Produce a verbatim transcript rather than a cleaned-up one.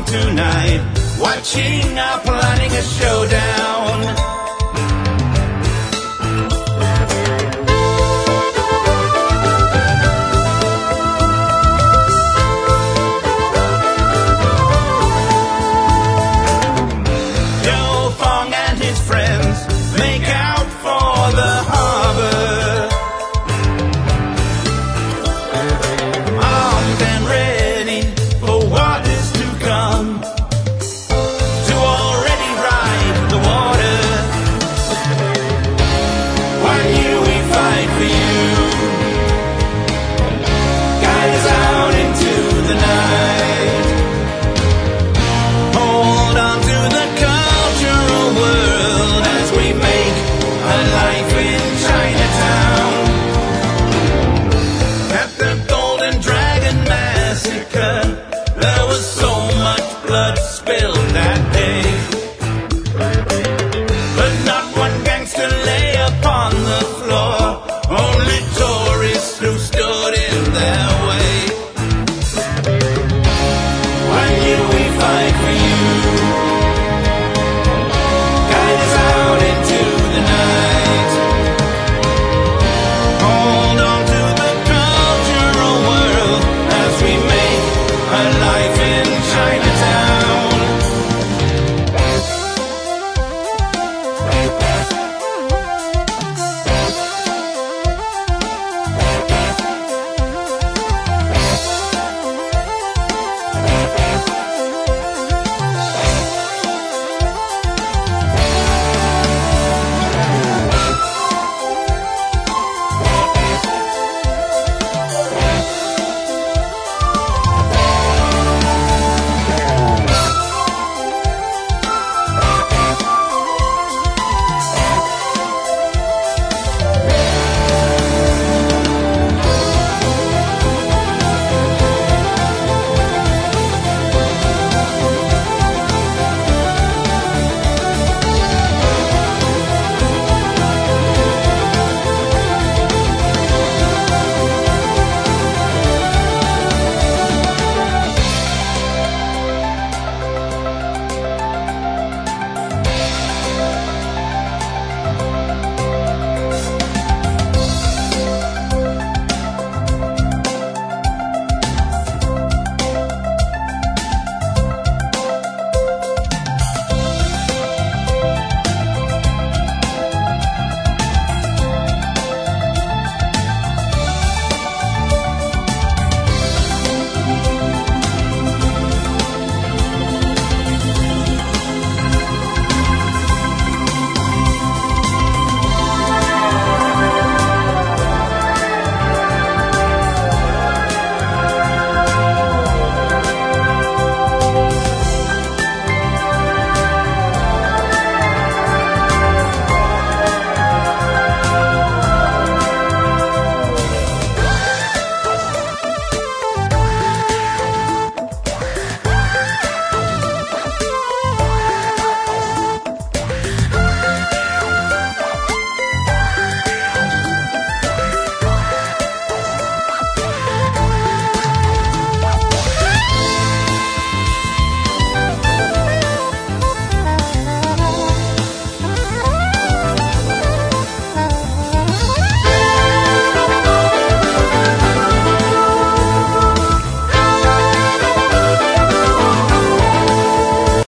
song tonight, watching our planning a showdown. Make out for the harbor, armed and ready for what is to come, to already ride the water. Why do we fight for you? Guide us out into the night. Hold on to the cultural world as we make a life in Chinatown. At the Golden Dragon Massacre, there was so much blood spilled that day.